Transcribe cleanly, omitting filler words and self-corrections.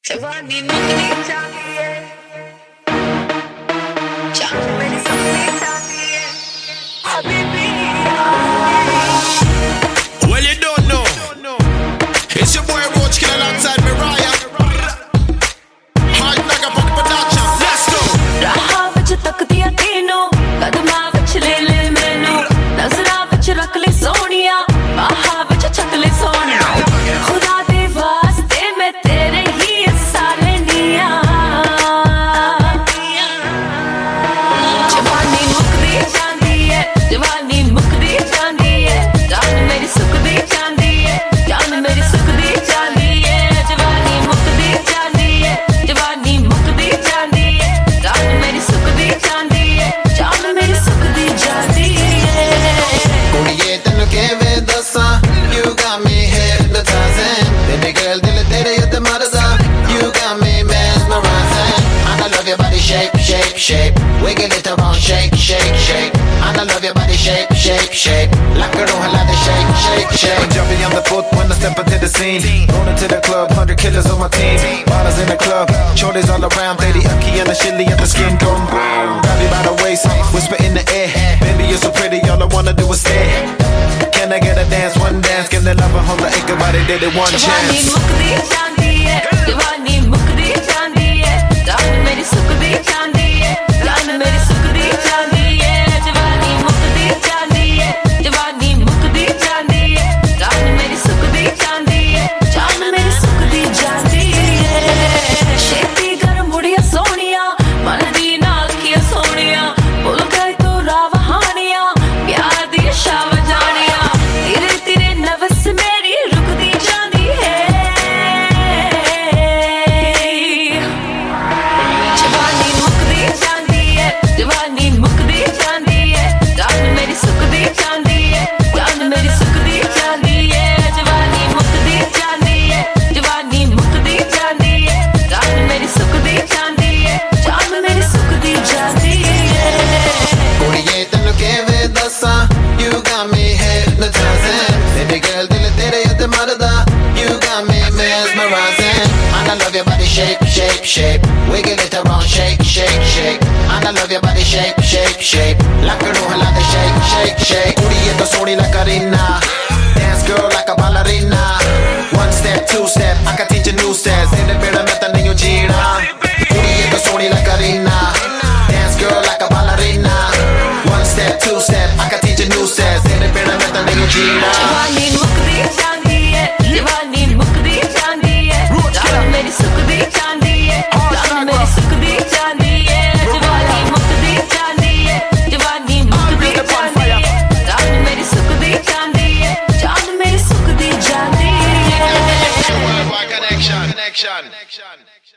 जवानी मुकनी चाहिए, जान मेरी सुननी चाहिए, Habibi. Well, you don't know. It's your boy Roach Killer alongside Mariah. Hard knock up on the production. Let's go. राह विच तकदियां तीनों, कदमां विच ले ले मैनू, नज़रां विच रख ले सोहणिया, बाहां विच छक ले सोहणिया। खुदा दे वास्ते मैं तेरे ही सारे निया। जवानी मुकदी जांदी है, जवानी मुकदी जांदी है, जान मेरी सुकदी जांदी है, जान मेरी सुकदी जांदी है। जवानी मुकदी जांदी है, जवानी मुकदी जांदी है, जान मेरी सुकदी जांदी है, जान मेरी सुकदी जांदी है। कुड़िए तेनू किवें दस्सां, you got me hypnotizing. Baby girl दिल तेरे उत्ते मरदा, you got me mesmerizing. And I love your body shape, shape, shape. Wiggle it around, shake, shake, shake. And I love your body shape, shape, shape. Like a roll, like a shake, shake, shake. I'm jumping on the foot when I step into the scene. Going to the club, 100 killers on my team. Bottles in the club, shorties all around. Lady Aki and the chili and the skin going boom. Grab you by the waist, whisper in the air. Baby, you're so pretty, all I wanna do is stare. Can I get a dance, one dance? Can the lover hold the acre body, did it one जवानी chance? मुकदी जांदी है, जवानी मुकदी जांदी है, जान मेरी सुकदी जांदी है, जान मेरी सुकदी जांदी है। जवानी मुकदी जांदी है, जवानी मुकदी जांदी है, जान मेरी सुकदी जांदी है, जान मेरी सुकदी जांदी है। छेती कर मुड़िया सोहणिया, मन दी नाल किया सोहणिया, भुल गए तो राह वहानिया, प्यार दी शाव जानिया। तेरे तेरे नवस मेरी रुकदी जांदी है। जवानी मुकदी जांदी है, जवानी मुकदी जांदी है, जान मेरी सुकदी जांदी है, जान मेरी सुकदी जांदी है। जवानी मुकदी जांदी है, जवानी मुकदी जांदी है, जान मेरी सुकदी जांदी है, जान मेरी सुकदी जांदी है। कुड़िए तेनू किवें दस्सां, you got me hypnotizing. Baby girl दिल तेरे उत्ते मरदा, you got me mesmerizing. And I love your body shape, shape, shape. Wiggle it around, shake, shake, shake. And I love your body shape, shape, shape. Like a roll, like a shake, shake, shake. कुड़िए तो सोहणी like a Karina, dance girl like a ballerina. One step, two step, I can teach you new steps. तेरे पेड़ा मैं तो नहीं जीना. कुड़िए तो सोहणी like a Karina, dance girl like a ballerina. One step, two step, I can teach you new steps. तेरे पेड़ा मैं तो नहीं जीना. जवानी मुकदी जांदी है, जवानी मुकदी जांदी है, जान मेरी सुकदी जांदी है, जान मेरी सुकदी जांदी है। जवानी मुकदी जांदी है, जवानी मुकदी जांदी है, जान मेरी सुकदी जांदी है, जान मेरी सुकदी जांदी है। Worldwide connection.